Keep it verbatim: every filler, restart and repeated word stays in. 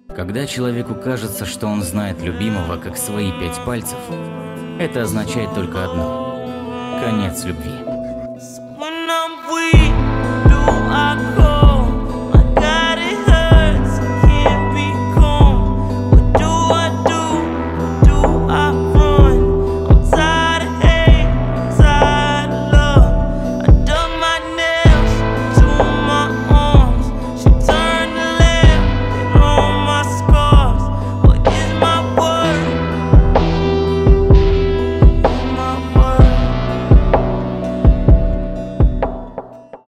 Когда человеку кажется, что он знает любимого как свои пять пальцев, это означает только одно – конец любви. When I'm weak.